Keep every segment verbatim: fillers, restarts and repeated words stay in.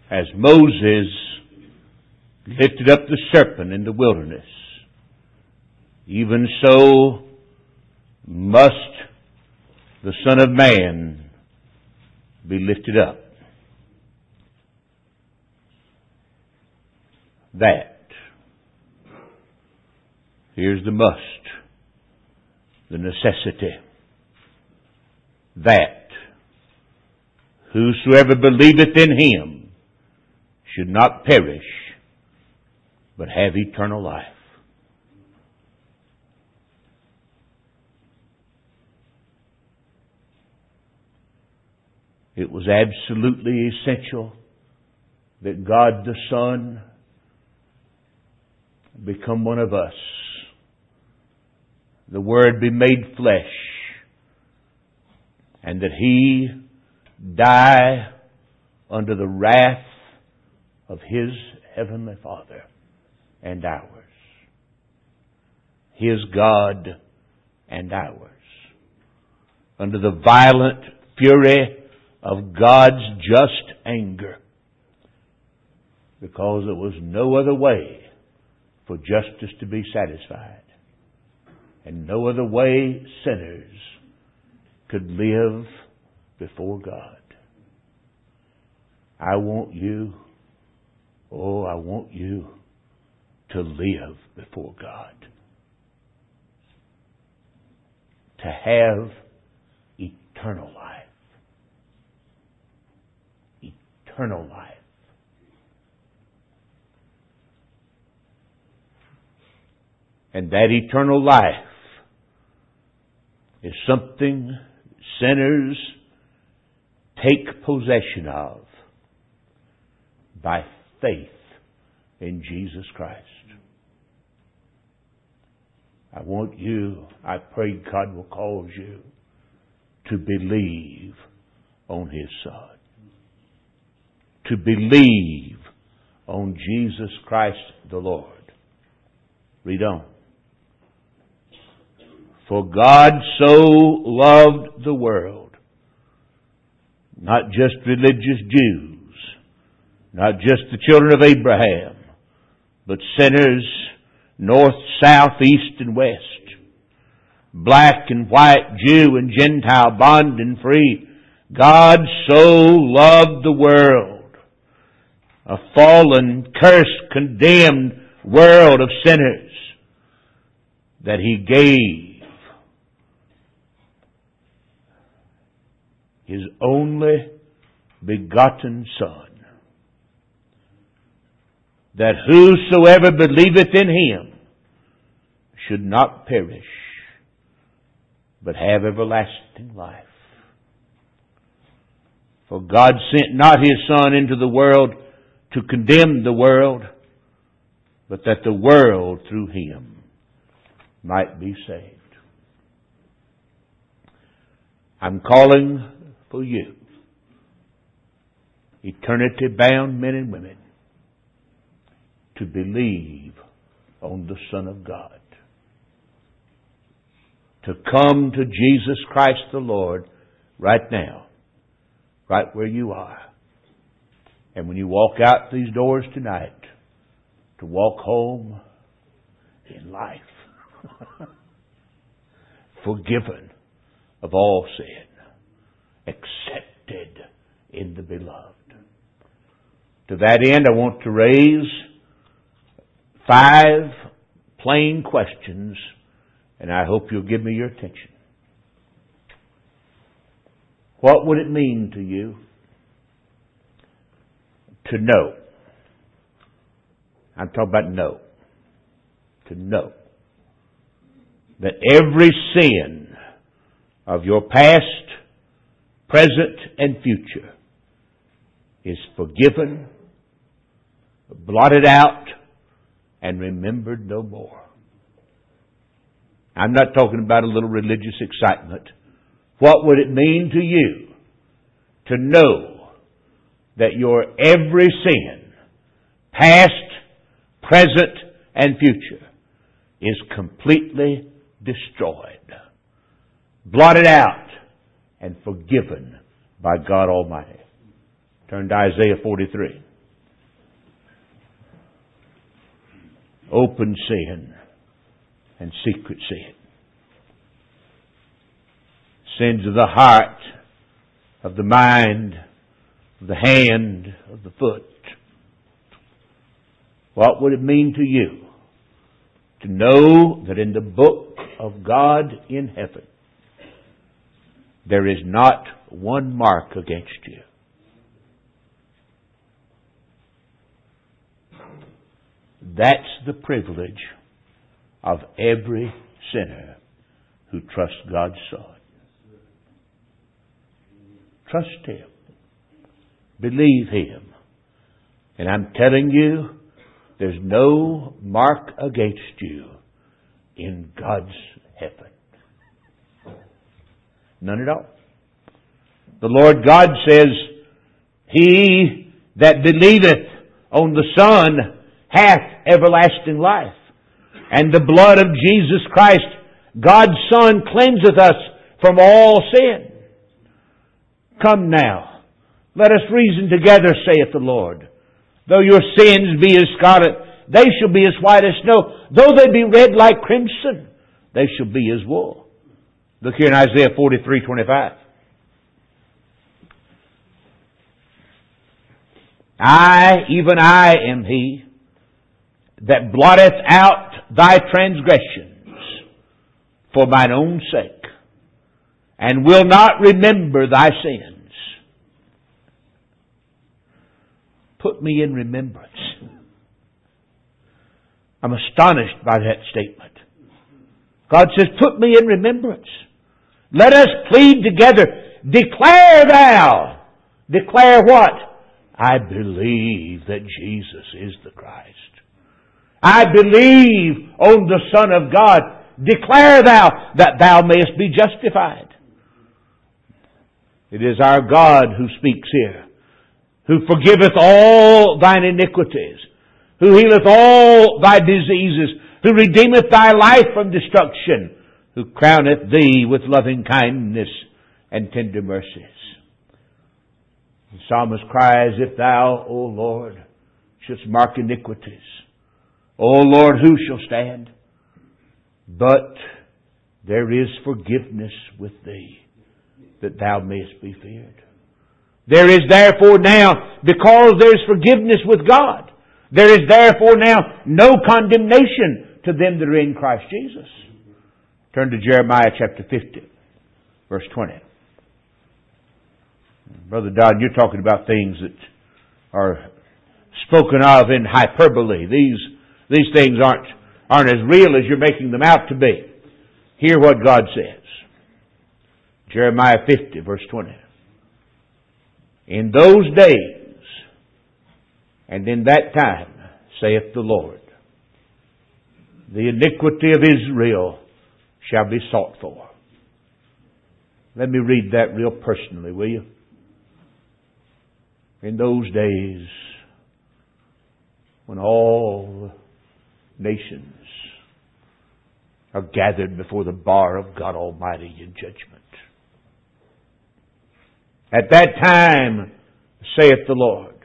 As Moses lifted up the serpent in the wilderness, even so must the Son of Man be lifted up. That. Here's the must, the necessity. That whosoever believeth in Him should not perish, but have eternal life. It was absolutely essential that God the Son become one of us. The Word be made flesh, and that He die under the wrath of His Heavenly Father and ours. His God and ours. Under the violent fury of God's just anger. Because there was no other way for justice to be satisfied. And no other way sinners could live before God. I want you, oh, I want you to live before God. To have eternal life. Eternal life. And that eternal life is something sinners take possession of by faith in Jesus Christ. I want you, I pray God will cause you to believe on His Son. To believe on Jesus Christ the Lord. Read on. For God so loved the world, not just religious Jews, not just the children of Abraham, but sinners north, south, east, and west, black and white, Jew and Gentile, bond and free. God so loved the world, a fallen, cursed, condemned world of sinners, that He gave His only begotten Son, that whosoever believeth in Him should not perish, but have everlasting life. For God sent not His Son into the world to condemn the world, but that the world through Him might be saved. I'm calling for you, eternity-bound men and women, to believe on the Son of God. To come to Jesus Christ the Lord right now, right where you are. And when you walk out these doors tonight, to walk home in life, forgiven of all sin, accepted in the Beloved. To that end, I want to raise five plain questions, and I hope you'll give me your attention. What would it mean to you to know? I'm talking about know. To know that every sin of your past, present, and future is forgiven, blotted out, and remembered no more. I'm not talking about a little religious excitement. What would it mean to you to know that your every sin, past, present, and future, is completely destroyed, blotted out, and forgiven by God Almighty? Turn to Isaiah forty-three. open sin and secret sin. Sins of the heart, of the mind, of the hand, of the foot. What would it mean to you to know that in the book of God in heaven there is not one mark against you? That's the privilege of every sinner who trusts God's Son. Trust Him. Believe Him. And I'm telling you, there's no mark against you in God's heaven. None at all. The Lord God says, He that believeth on the Son hath everlasting life. And the blood of Jesus Christ, God's Son, cleanseth us from all sin. Come now, let us reason together, saith the Lord. Though your sins be as scarlet, they shall be as white as snow. Though they be red like crimson, they shall be as wool. Look here in Isaiah forty-three twenty-five. I, even I, am He that blotteth out thy transgressions for mine own sake, and will not remember thy sins. Put me in remembrance. I'm astonished by that statement. God says, put me in remembrance. Let us plead together. Declare thou. Declare what? I believe that Jesus is the Christ. I believe on the Son of God. Declare thou that thou mayest be justified. It is our God who speaks here, who forgiveth all thine iniquities, who healeth all thy diseases, who redeemeth thy life from destruction, who crowneth thee with loving kindness and tender mercies. The psalmist cries, if thou, O Lord, shouldst mark iniquities, O Lord, who shall stand? But there is forgiveness with thee, that thou mayest be feared. There is therefore now, because there is forgiveness with God, there is therefore now no condemnation to them that are in Christ Jesus. Turn to Jeremiah chapter fifty, verse twenty. Brother Don, you're talking about things that are spoken of in hyperbole. These, these things aren't, aren't as real as you're making them out to be. Hear what God says. Jeremiah fifty, verse twenty. In those days, and in that time, saith the Lord, the iniquity of Israel shall be sought for. Let me read that real personally, will you? In those days, when all nations are gathered before the bar of God Almighty in judgment. At that time, saith the Lord,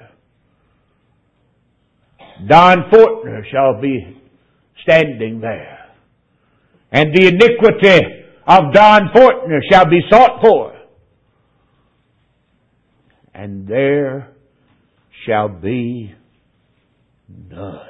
Don Fortner shall be standing there, and the iniquity of Don Fortner shall be sought for, and there shall be none.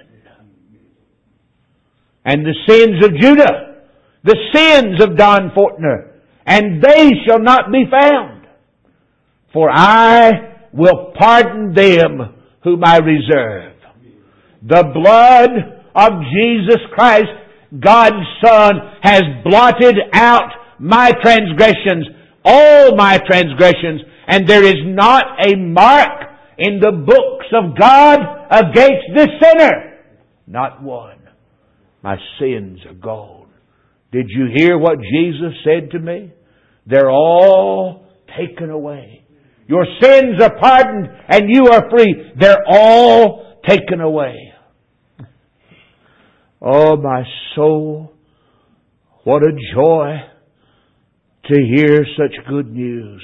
And the sins of Judah, the sins of Don Fortner, and they shall not be found. For I will pardon them whom I reserve. The blood of Jesus Christ, God's Son, has blotted out my transgressions, all my transgressions, and there is not a mark in the books of God against this sinner. Not one. My sins are gone. Did you hear what Jesus said to me? They're all taken away. Your sins are pardoned and you are free. They're all taken away. Oh, my soul, what a joy to hear such good news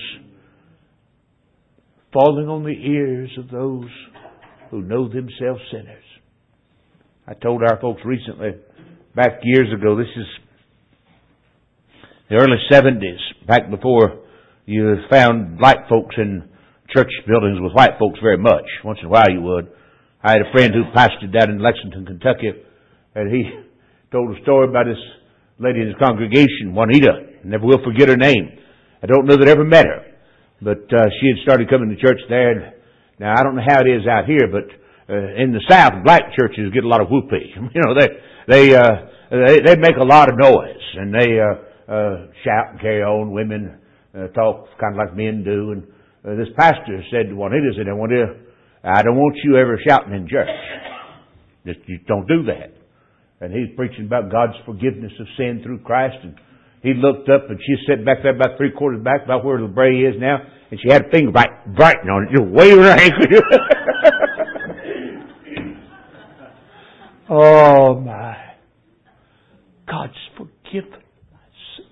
falling on the ears of those who know themselves sinners. I told our folks recently, back years ago, this is the early seventies, back before you found black folks in church buildings with white folks very much. Once in a while you would. I had a friend who pastored down in Lexington, Kentucky, and he told a story about this lady in his congregation, Juanita. Never will forget her name. I don't know that I ever met her, but uh, she had started coming to church there. And now I don't know how it is out here, but uh, in the South, black churches get a lot of whoopee. You know, they they uh, they, they make a lot of noise, and they uh, uh, shout and carry on. Women uh, talk kind of like men do. And uh, this pastor said to Juanita, said, "Juanita, I don't want you ever shouting in church. Just you don't do that." And he's preaching about God's forgiveness of sin through Christ. And he looked up, and she sat back there about three quarters back, about where the bray is now, and she had a finger bright, brighten on it, just waving her hand. Oh my! God's forgiven my sin.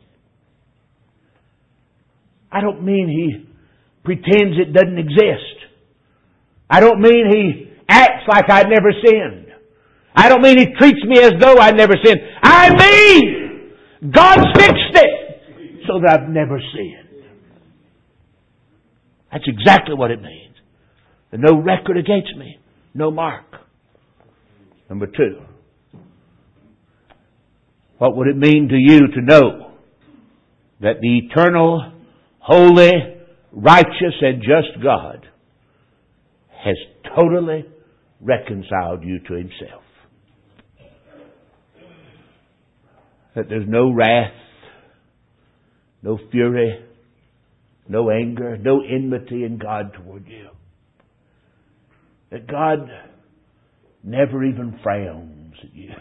I don't mean He pretends it doesn't exist. I don't mean He acts like I'd never sinned. I don't mean He treats me as though I'd never sinned. I mean God's fixed it so that I've never sinned. That's exactly what it means. There's no record against me. No mark. Number two. What would it mean to you to know that the eternal, holy, righteous, and just God has totally reconciled you to Himself? That there's no wrath, no fury, no anger, no enmity in God toward you. That God never even frowns at you.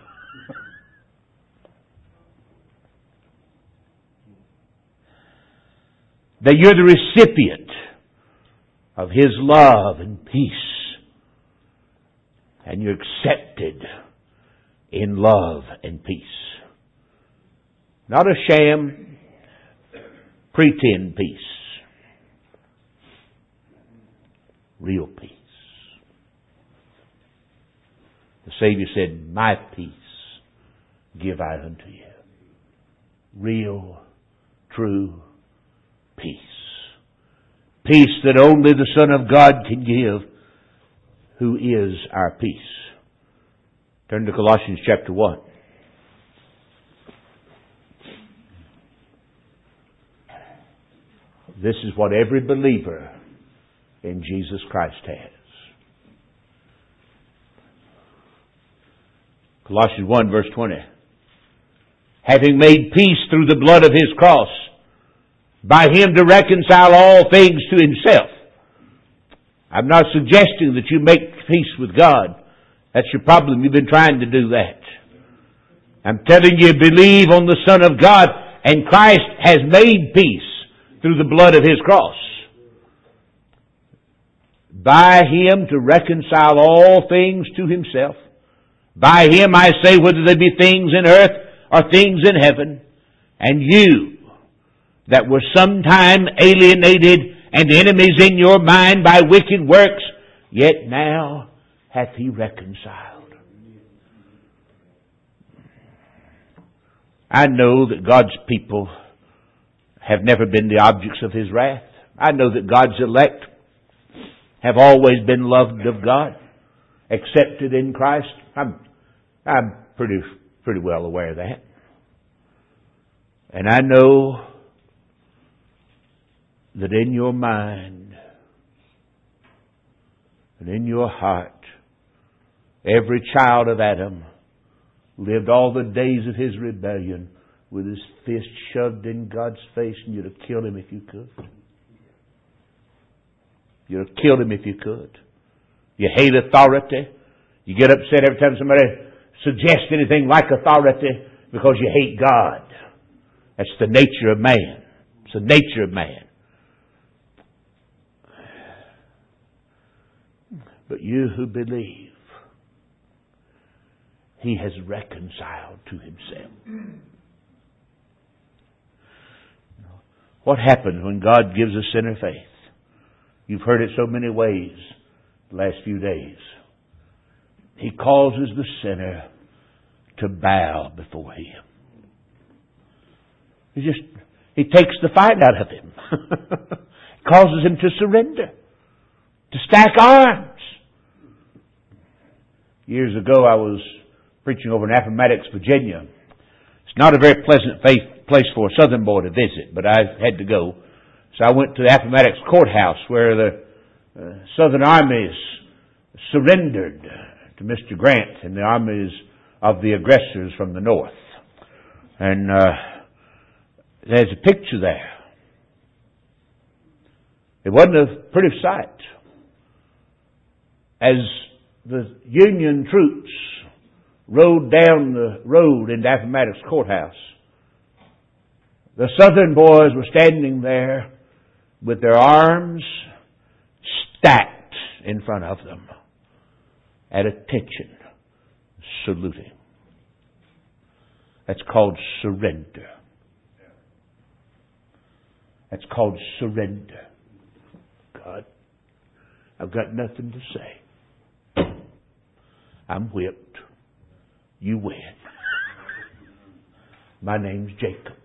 That you're the recipient of His love and peace. And you're accepted in love and peace. Not a sham, pretend peace. Real peace. The Savior said, "My peace give I unto you." Real, true peace. Peace that only the Son of God can give, who is our peace. Turn to Colossians chapter one. This is what every believer in Jesus Christ has. Colossians one verse twenty. Having made peace through the blood of His cross, by Him to reconcile all things to Himself. I'm not suggesting that you make peace with God. That's your problem. You've been trying to do that. I'm telling you, believe on the Son of God, and Christ has made peace through the blood of His cross. By Him to reconcile all things to Himself. By Him, I say, whether they be things in earth or things in heaven. And you, that were sometime alienated and enemies in your mind by wicked works, yet now hath He reconciled. I know that God's people have never been the objects of His wrath. I know that God's elect have always been loved of God, accepted in Christ. I'm, I'm pretty, pretty well aware of that. And I know that in your mind and in your heart, every child of Adam lived all the days of his rebellion with his fist shoved in God's face, and you'd have killed him if you could. You'd have killed him if you could. You hate authority. You get upset every time somebody suggests anything like authority because you hate God. That's the nature of man. It's the nature of man. But you who believe, He has reconciled to Himself. What happens when God gives a sinner faith? You've heard it so many ways the last few days. He causes the sinner to bow before Him. He just, He takes the fight out of him. Causes him to surrender. To stack arms. Years ago I was preaching over in Appomattox, Virginia. It's not a very pleasant place for a Southern boy to visit, but I had to go. So I went to the Appomattox Courthouse where the uh, Southern armies surrendered to Mister Grant and the armies of the aggressors from the North. And uh, there's a picture there. It wasn't a pretty sight. As the Union troops rode down the road into Appomattox Courthouse, the Southern boys were standing there with their arms stacked in front of them, at attention, saluting. That's called surrender. That's called surrender. God, I've got nothing to say. I'm whipped. You win. My name's Jacob.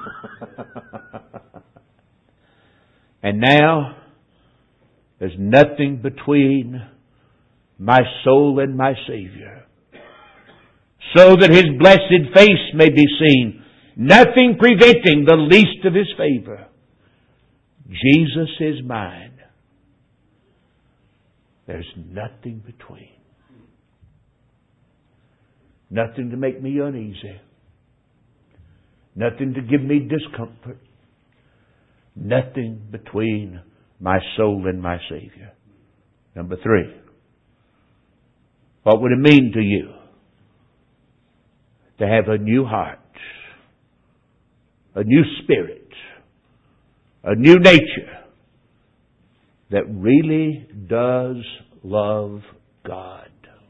And now, there's nothing between my soul and my Savior, so that His blessed face may be seen, nothing preventing the least of His favor. Jesus is mine. There's nothing between. Nothing to make me uneasy. Nothing to give me discomfort. Nothing between my soul and my Savior. Number three. What would it mean to you to have a new heart, a new spirit, a new nature that really does love God?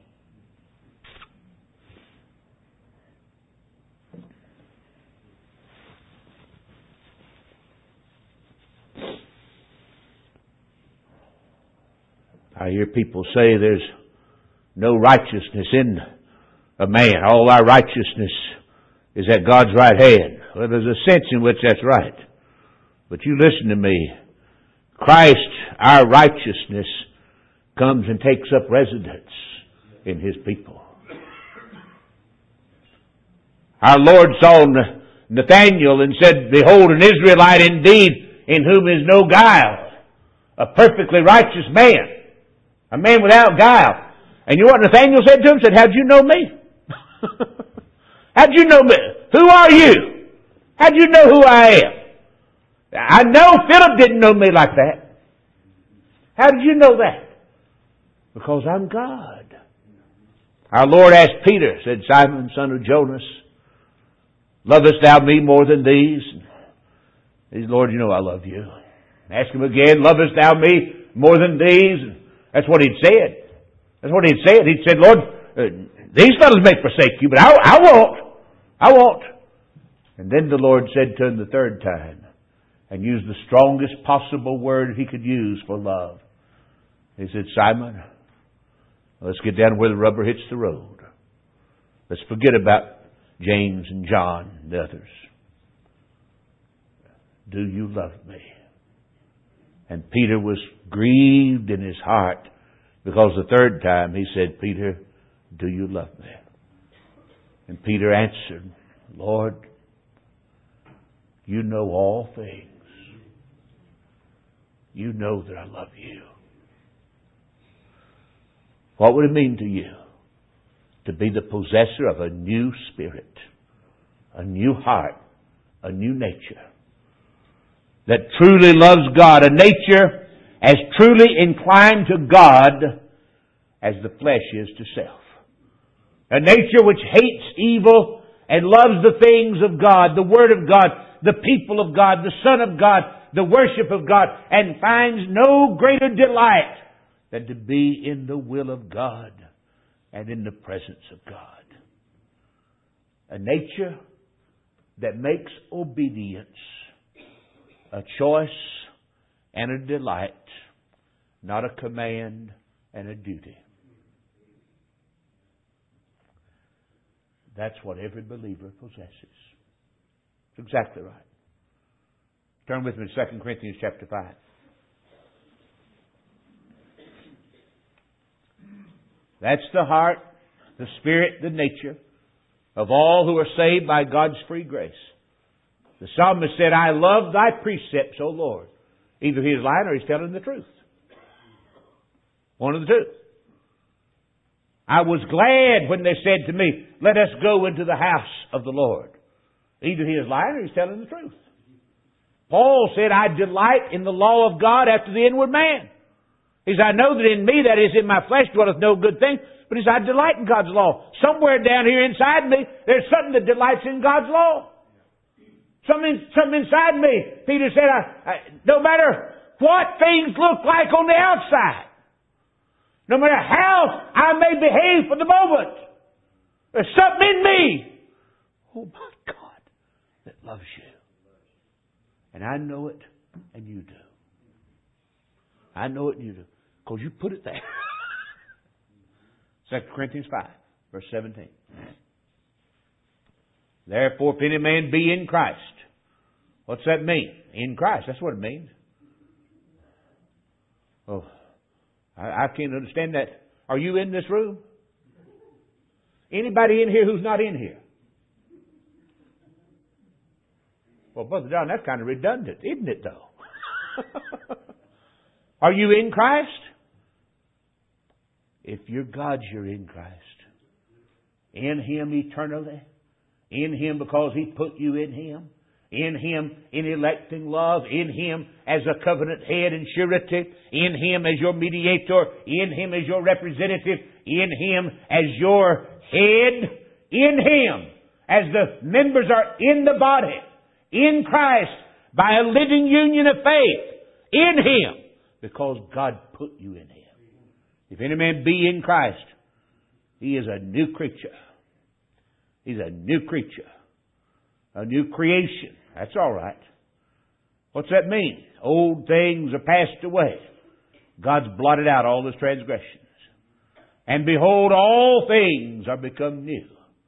I hear people say there's no righteousness in a man. All our righteousness is at God's right hand. Well, there's a sense in which that's right. But you listen to me. Christ, our righteousness, comes and takes up residence in His people. Our Lord saw Nathanael and said, "Behold, an Israelite indeed, in whom is no guile, a perfectly righteous man, a man without guile." And you know what Nathanael said to him? He said, "How'd you know me? How'd you know me? Who are you? How'd you know who I am? I know Philip didn't know me like that. How did you know that?" Because I'm God. Our Lord asked Peter, said, "Simon, son of Jonas, lovest thou me more than these?" He said, "Lord, you know I love you." Ask him again, "Lovest thou me more than these?" That's what he'd said. That's what he'd said. He'd said, "Lord, uh, these fellows may forsake you, but I, I won't. I won't." And then the Lord said to him the third time, and used the strongest possible word He could use for love. He said, "Simon, let's get down where the rubber hits the road. Let's forget about James and John and the others. Do you love me?" And Peter was grieved in his heart because the third time he said, "Peter, do you love me?" And Peter answered, "Lord, you know all things. You know that I love you." What would it mean to you to be the possessor of a new spirit, a new heart, a new nature that truly loves God, a nature as truly inclined to God as the flesh is to self, a nature which hates evil and loves the things of God, the Word of God, the people of God, the Son of God, the worship of God, and finds no greater delight than to be in the will of God and in the presence of God. A nature that makes obedience a choice and a delight, not a command and a duty. That's what every believer possesses. It's exactly right. Turn with me to Second Corinthians chapter five. That's the heart, the spirit, the nature of all who are saved by God's free grace. The psalmist said, I love thy precepts, O Lord. Either he is lying or he's telling the truth. One of the two. I was glad when they said to me, let us go into the house of the Lord. Either he is lying or he's telling the truth. Paul said, I delight in the law of God after the inward man. He said, I know that in me, that is in my flesh, dwelleth no good thing. But he said, I delight in God's law. Somewhere down here inside me, there's something that delights in God's law. Something, something inside me. Peter said, I, I, no matter what things look like on the outside, no matter how I may behave for the moment, there's something in me, oh my God, that loves you. And I know it, and you do. I know it, and you do. Because you put it there. Second Corinthians five, verse seventeen. Therefore, if any man be in Christ. What's that mean? In Christ. That's what it means. Oh, I, I can't understand that. Are you in this room? Anybody in here who's not in here? Well, Brother John, that's kind of redundant, isn't it, though? Are you in Christ? If you're God's, you're in Christ. In Him eternally. In Him because He put you in Him. In Him in electing love. In Him as a covenant head and surety. In Him as your mediator. In Him as your representative. In Him as your head. In Him as the members are in the body. In Christ by a living union of faith. In Him because God put you in Him. If any man be in Christ, he is a new creature. He's a new creature. A new creation. That's all right. What's that mean? Old things are passed away. God's blotted out all His transgressions. And behold, all things are become new.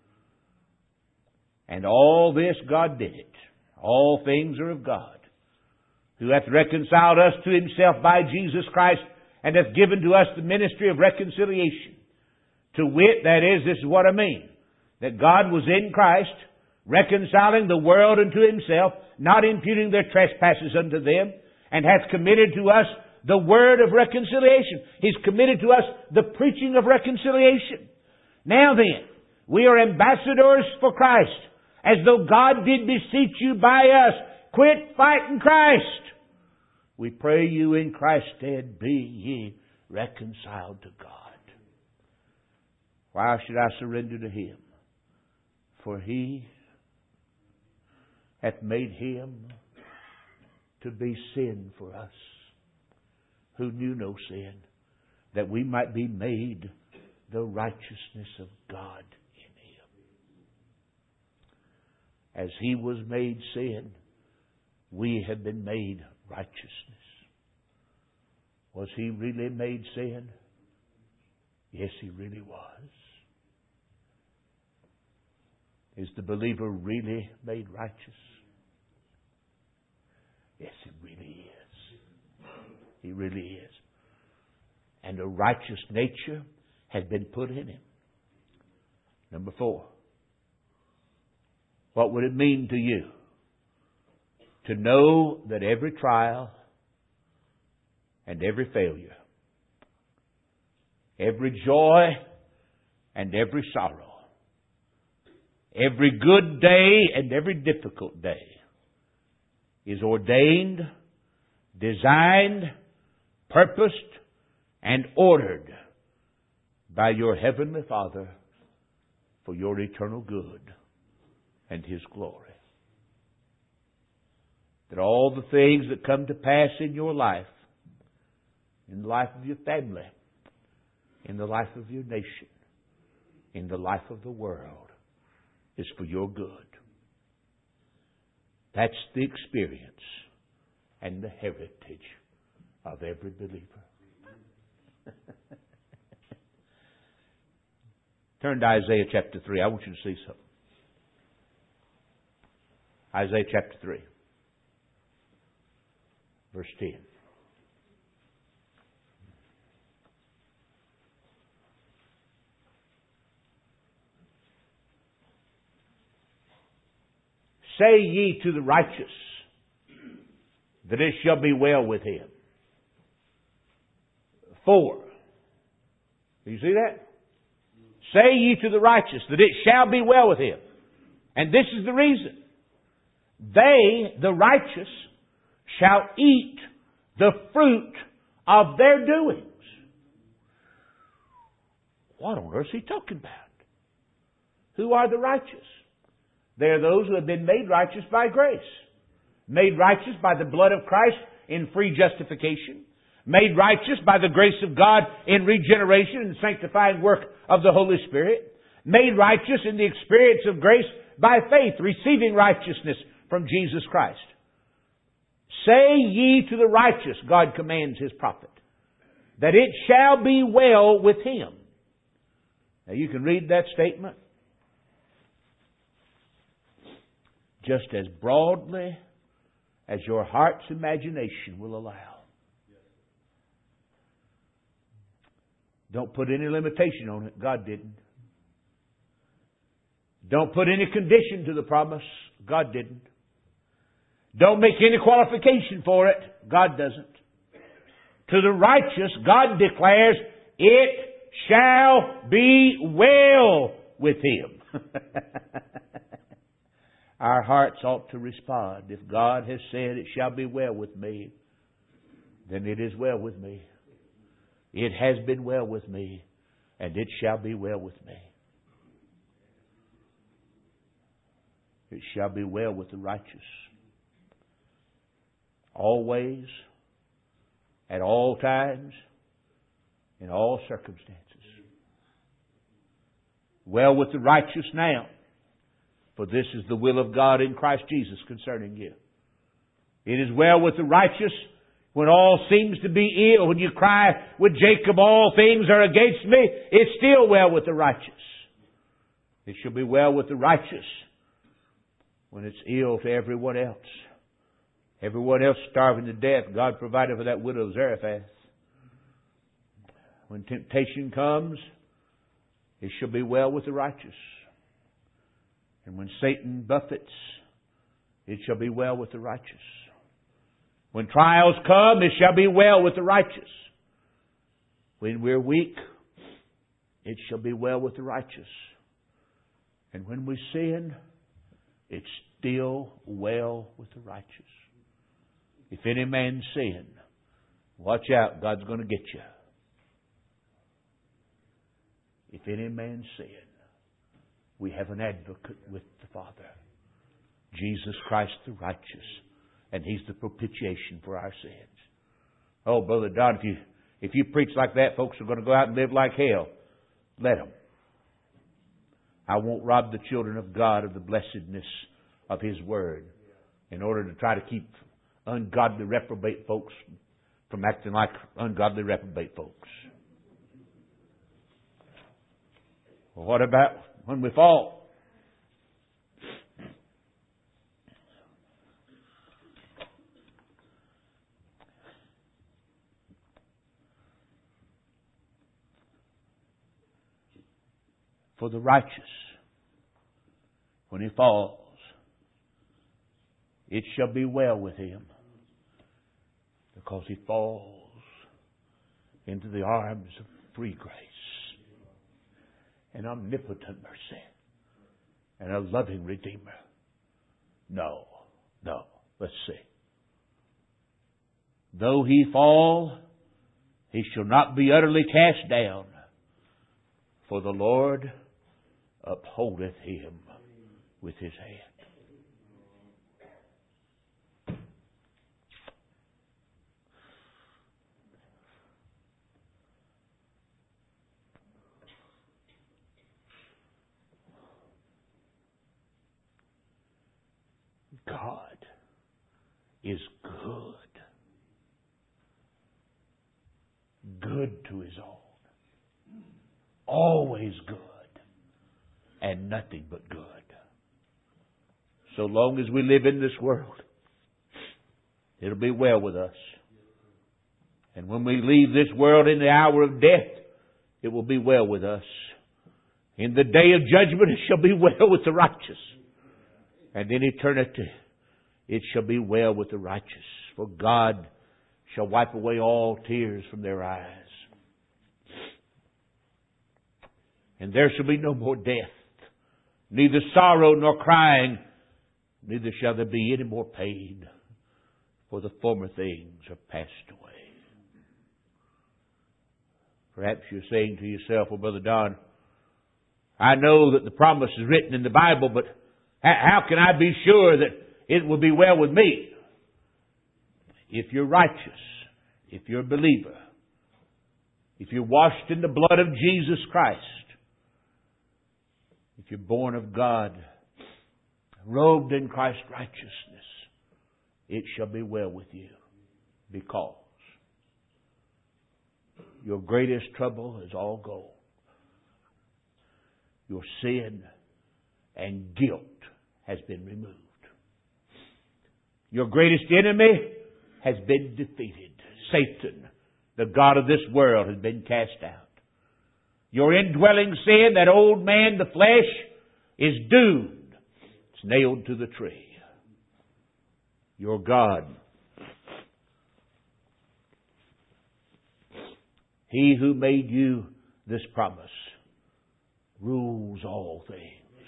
And all this God did it. All things are of God, who hath reconciled us to Himself by Jesus Christ, and hath given to us the ministry of reconciliation. To wit, that is, this is what I mean, that God was in Christ, reconciling the world unto Himself, not imputing their trespasses unto them, and hath committed to us the word of reconciliation. He's committed to us the preaching of reconciliation. Now then, we are ambassadors for Christ, as though God did beseech you by us. Quit fighting Christ. We pray you in Christ's stead, be ye reconciled to God. Why should I surrender to Him? For He hath made Him to be sin for us, who knew no sin, that we might be made the righteousness of God in Him. As He was made sin, we have been made righteousness. Was He really made sin? Yes, He really was. Is the believer really made righteous? Yes, He really is. He really is. And a righteous nature has been put in Him. Number four. What would it mean to you to know that every trial and every failure, every joy and every sorrow, every good day and every difficult day is ordained, designed, purposed, and ordered by your Heavenly Father for your eternal good and His glory? That all the things that come to pass in your life, in the life of your family, in the life of your nation, in the life of the world, is for your good. That's the experience and the heritage of every believer. Turn to Isaiah chapter three. I want you to see something. Isaiah chapter three. Verse ten. Say ye to the righteous that it shall be well with him. For, do you see that? Say ye to the righteous that it shall be well with him. And this is the reason. They, the righteous, shall eat the fruit of their doings. What on earth is he talking about? Who are the righteous? They are those who have been made righteous by grace. Made righteous by the blood of Christ in free justification. Made righteous by the grace of God in regeneration and sanctifying work of the Holy Spirit. Made righteous in the experience of grace by faith, receiving righteousness from Jesus Christ. Say ye to the righteous, God commands His prophet, that it shall be well with him. Now you can read that statement just as broadly as your heart's imagination will allow. Don't put any limitation on it. God didn't. Don't put any condition to the promise. God didn't. Don't make any qualification for it. God doesn't. To the righteous, God declares, it shall be well with him. Our hearts ought to respond. If God has said it shall be well with me, then it is well with me. It has been well with me, and it shall be well with me. It shall be well with the righteous. Always, at all times, in all circumstances. Well with the righteous now, for this is the will of God in Christ Jesus concerning you. It is well with the righteous when all seems to be ill. When you cry with Jacob, all things are against me, it's still well with the righteous. It shall be well with the righteous when it's ill to everyone else. Everyone else starving to death, God provided for that widow of Zarephath. When temptation comes, it shall be well with the righteous. And when Satan buffets, it shall be well with the righteous. When trials come, it shall be well with the righteous. When we're weak, it shall be well with the righteous. And when we sin, it's still well with the righteous. If any man sin, watch out, God's going to get you. If any man sin, we have an advocate with the Father, Jesus Christ the righteous, and He's the propitiation for our sins. Oh, Brother Don, if you, if you preach like that, folks are going to go out and live like hell. Let them. I won't rob the children of God of the blessedness of His Word in order to try to keep ungodly reprobate folks from acting like ungodly reprobate folks. Well, what about when we fall? For the righteous, when he falls, it shall be well with him, because he falls into the arms of free grace, an omnipotent mercy, and a loving Redeemer. No, no, let's see. Though he fall, he shall not be utterly cast down, for the Lord upholdeth him with his hand. God is good. Good to His own. Always good. and nothing but good. So long as we live in this world, it'll be well with us. And when we leave this world in the hour of death, it will be well with us. In the day of judgment, it shall be well with the righteous. And in eternity, it shall be well with the righteous. For God shall wipe away all tears from their eyes. And there shall be no more death, neither sorrow nor crying, neither shall there be any more pain, for the former things are passed away. Perhaps you're saying to yourself, well, Brother Don, I know that the promise is written in the Bible, but how can I be sure that it will be well with me? If you're righteous, if you're a believer, if you're washed in the blood of Jesus Christ, if you're born of God, robed in Christ's righteousness, it shall be well with you, because your greatest trouble is all gone. Your sin and guilt has been removed. Your greatest enemy has been defeated. Satan, the god of this world, has been cast out. Your indwelling sin, that old man, the flesh, is doomed. It's nailed to the tree. Your God, He who made you this promise, rules all things.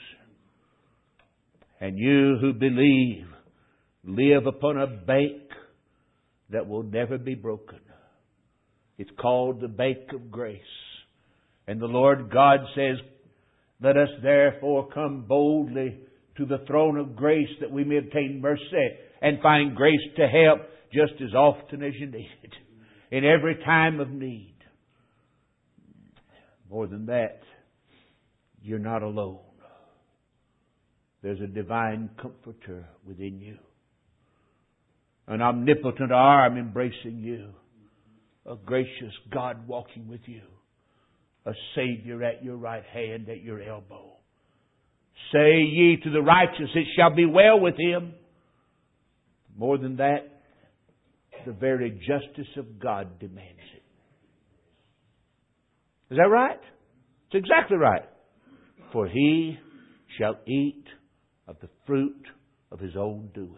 And you who believe live upon a bank that will never be broken. It's called the bank of grace. And the Lord God says, let us therefore come boldly to the throne of grace that we may obtain mercy and find grace to help just as often as you need it, in every time of need. More than that, you're not alone. There's a divine comforter within you. An omnipotent arm embracing you. A gracious God walking with you. A Savior at your right hand, at your elbow. Say ye to the righteous, it shall be well with him. More than that, the very justice of God demands it. Is that right? It's exactly right. For he shall eat of the fruit of his own doings.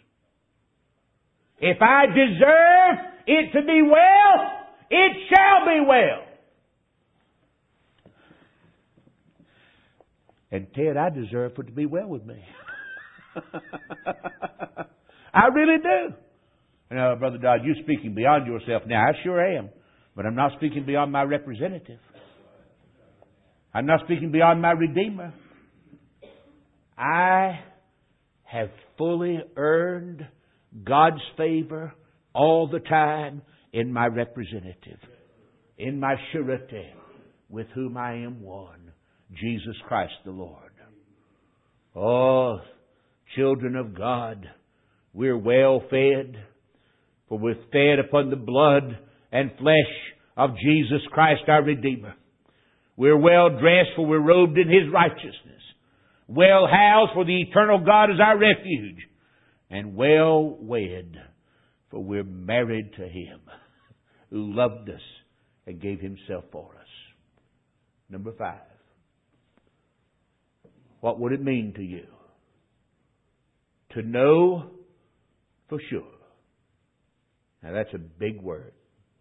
If I deserve it to be well, it shall be well. And Ted, I deserve for it to be well with me. I really do. Now, Brother Dodd, you're speaking beyond yourself now. I sure am. But I'm not speaking beyond my representative. I'm not speaking beyond my Redeemer. I have fully earned God's favor all the time in my representative, in my surety, with whom I am one, Jesus Christ the Lord. Oh, children of God, we're well fed, for we're fed upon the blood and flesh of Jesus Christ our Redeemer. We're well dressed, for we're robed in His righteousness. Well housed, for the eternal God is our refuge. And well wed, for we're married to Him who loved us and gave Himself for us. Number five. What would it mean to you to know for sure? Now that's a big word.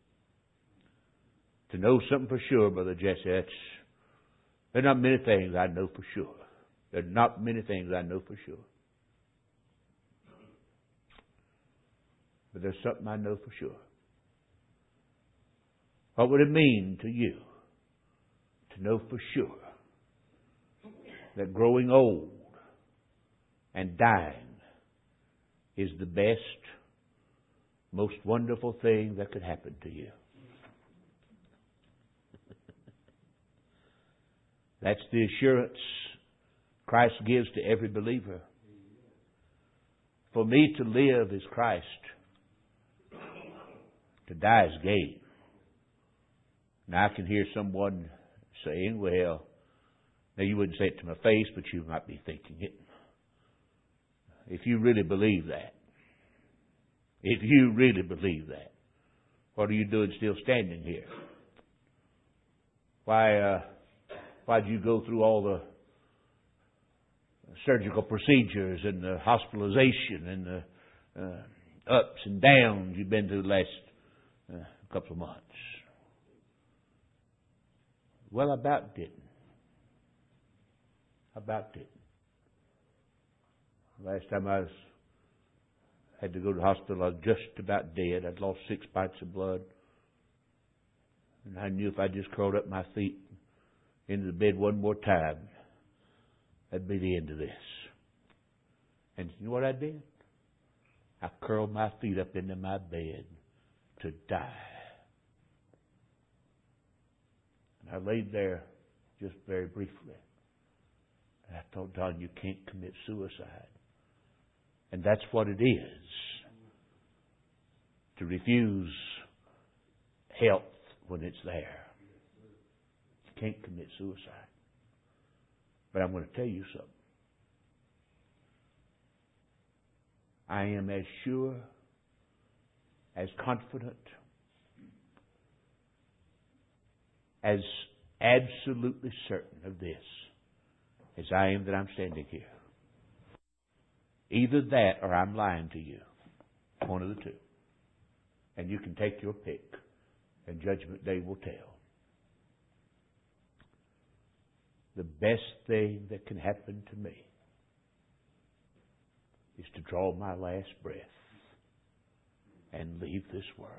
To know something for sure, Brother Jesse, that's, there are not many things I know for sure. There are not many things I know for sure. But there's something I know for sure. What would it mean to you to know for sure that growing old and dying is the best, most wonderful thing that could happen to you? That's the assurance Christ gives to every believer. For me to live is Christ. To die is gain. Now I can hear someone saying, well, Now, you wouldn't say it to my face, but you might be thinking it. If you really believe that, if you really believe that, what are you doing still standing here? Why, uh, why'd you go through all the surgical procedures and the hospitalization and the uh, ups and downs you've been through the last uh, couple of months? Well, I about didn't. I about didn't. Last time I was, had to go to the hospital, I was just about dead. I'd lost six pints of blood. And I knew if I just curled up my feet into the bed one more time, that'd be the end of this. And you know what I did? I curled my feet up into my bed to die. And I laid there just very briefly. And I thought, Don, you can't commit suicide. And that's what it is to refuse health when it's there. You can't commit suicide. But I'm going to tell you something. I am as sure, as confident, as absolutely certain of this as I am that I'm standing here. Either that or I'm lying to you. One of the two. And you can take your pick. And Judgment Day will tell. The best thing that can happen to me is to draw my last breath and leave this world.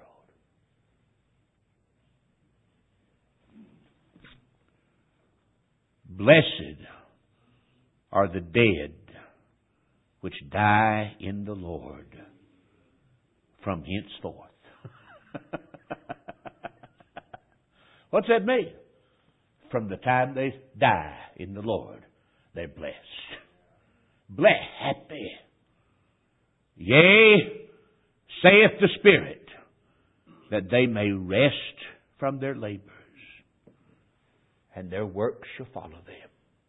Blessed are the dead which die in the Lord from henceforth. What's that mean? From the time they die in the Lord, they're blessed. Blessed, happy. Yea, saith the Spirit, that they may rest from their labors, and their works shall follow them.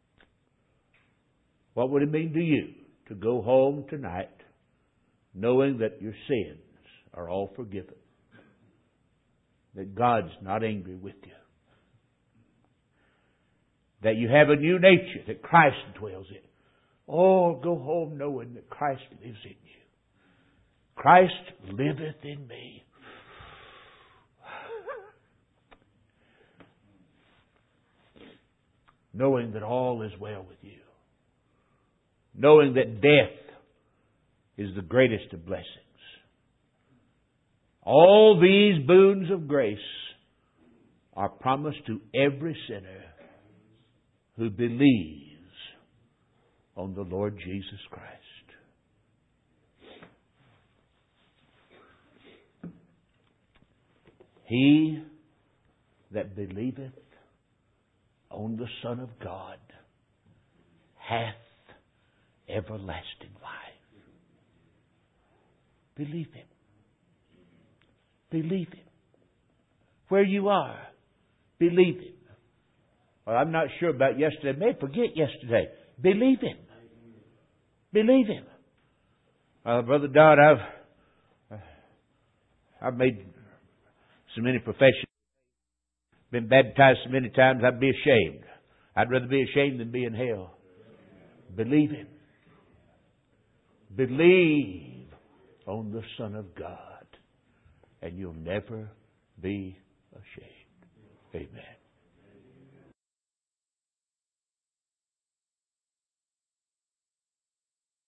What would it mean to you to go home tonight knowing that your sins are all forgiven? That God's not angry with you. That you have a new nature, that Christ dwells in. Oh, go home knowing that Christ lives in you. Christ liveth in me. Knowing that all is well with you. Knowing that death is the greatest of blessings. All these boons of grace are promised to every sinner who believes on the Lord Jesus Christ. He that believeth on the Son of God hath everlasting life. Believe Him. Believe Him. Where you are, believe Him. Well, I'm not sure about yesterday. I may forget yesterday. Believe Him. Believe Him. Uh, Brother Dodd, I've I've made so many professions, been baptized so many times, I'd be ashamed. I'd rather be ashamed than be in hell. Believe Him. Believe on the Son of God, and you'll never be ashamed. Amen.